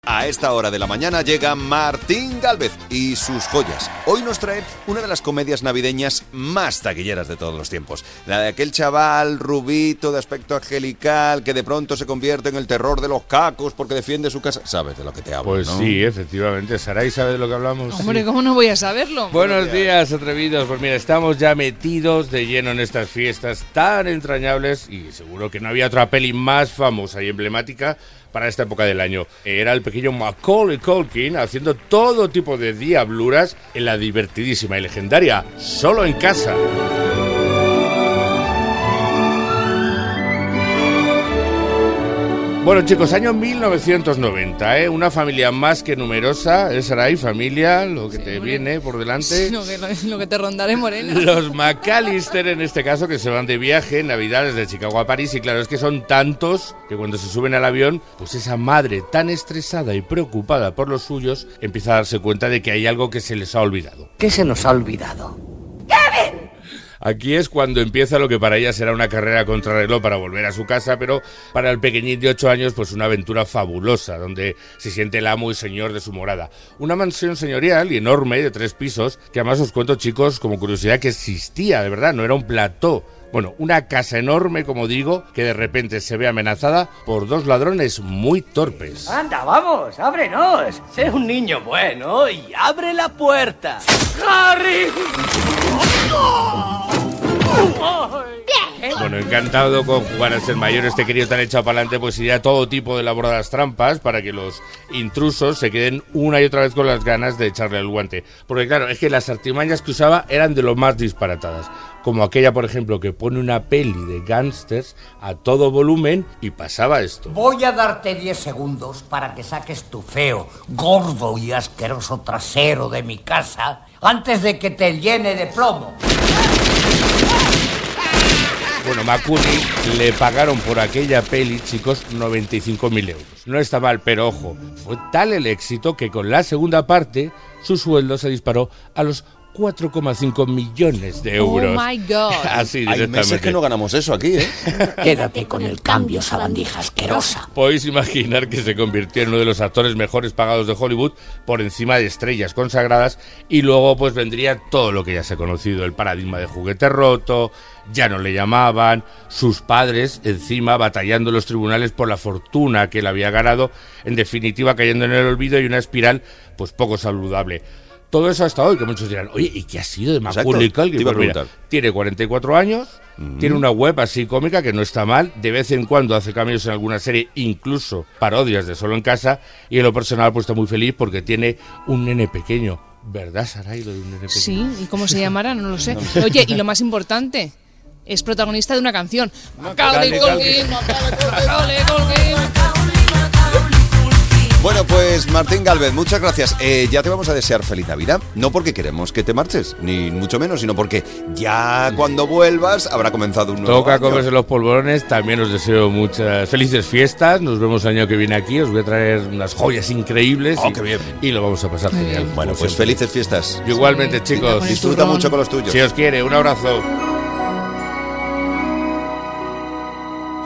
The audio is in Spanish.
A esta hora de la mañana llega Martín Gálvez y sus joyas. Hoy nos trae una de las comedias navideñas más taquilleras de todos los tiempos. La de aquel chaval rubito de aspecto angelical que de pronto se convierte en el terror de los cacos porque defiende su casa. ¿Sabes de lo que te hablo, Pues no? sí, efectivamente. Saray, ¿sabe de lo que hablamos? Hombre, Sí. ¿cómo no voy a saberlo? Buenos días, atrevidos. Pues mira, estamos ya metidos de lleno en estas fiestas tan entrañables y seguro que no había otra peli más famosa y emblemática para esta época del año. Era el pequeño Macaulay Culkin haciendo todo tipo de diabluras en la divertidísima y legendaria Solo en Casa. Bueno, chicos, año 1990, una familia más que numerosa, Saray, familia, lo que te viene por delante. Lo que te rondaré, morena. Los McAllister, en este caso, que se van de viaje en Navidades de Chicago a París, y claro, es que son tantos que cuando se suben al avión, pues esa madre tan estresada y preocupada por los suyos empieza a darse cuenta de que hay algo que se les ha olvidado. ¿Qué se nos ha olvidado? Aquí es cuando empieza lo que para ella será una carrera contrarreloj para volver a su casa, pero para el pequeñín de 8 años, pues una aventura fabulosa, donde se siente el amo y señor de su morada. Una mansión señorial y enorme de 3 pisos, que además os cuento, chicos, como curiosidad, que existía, de verdad, no era un plató. Bueno, una casa enorme, como digo, que de repente se ve amenazada por 2 ladrones muy torpes. Anda, vamos, ábrenos. Sé un niño bueno y abre la puerta. ¡Harry! Bueno, encantado con jugar a ser mayor, este crío tan echado para adelante, pues iría todo tipo de elaboradas trampas para que los intrusos se queden una y otra vez con las ganas de echarle el guante. Porque claro, es que las artimañas que usaba eran de lo más disparatadas. Como aquella, por ejemplo, que pone una peli de gángsters a todo volumen y pasaba esto. Voy a darte 10 segundos para que saques tu feo, gordo y asqueroso trasero de mi casa antes de que te llene de plomo. Bueno, Macaulay le pagaron por aquella peli, chicos, 95.000 euros. No está mal, pero ojo, fue tal el éxito que con la segunda parte su sueldo se disparó a los 4,5 millones de euros. Oh my God. Así Hay directamente. meses que no ganamos eso aquí, ¿eh? Quédate con el cambio, sabandija asquerosa. Podéis imaginar que se convirtió en uno de los actores mejores pagados de Hollywood por encima de estrellas consagradas, y luego pues vendría todo lo que ya se ha conocido, el paradigma de juguete roto, ya no le llamaban, sus padres encima batallando en los tribunales por la fortuna que él había ganado, en definitiva cayendo en el olvido y una espiral pues poco saludable. Todo eso hasta hoy, que muchos dirán, oye, ¿y qué ha sido de Macaulay Culkin? Te iba a Pues mira, preguntar. tiene 44 años, tiene una web así cómica que no está mal, de vez en cuando hace cambios en alguna serie, incluso parodias de Solo en Casa, y en lo personal pues está muy feliz porque tiene un nene pequeño. ¿Verdad, Saray, lo de un nene pequeño? Sí, ¿y cómo se llamará? No lo sé. Oye, y lo más importante, es protagonista de una canción. Macaulay Culkin, Macaulay Culkin. Bueno, pues Martín Gálvez, muchas gracias. Ya te vamos a desear feliz Navidad. No porque queremos que te marches, ni mucho menos, sino porque ya cuando vuelvas habrá comenzado un nuevo Toca año. comerse los polvorones. También os deseo muchas felices fiestas. Nos vemos el año que viene aquí. Os voy a traer unas joyas increíbles. Oh, qué bien. Y lo vamos a pasar Muy genial. bien. Bueno, como pues siempre. felices fiestas. Igualmente, chicos. con el Disfruta turrón. mucho con los tuyos. Si os quiere, un abrazo.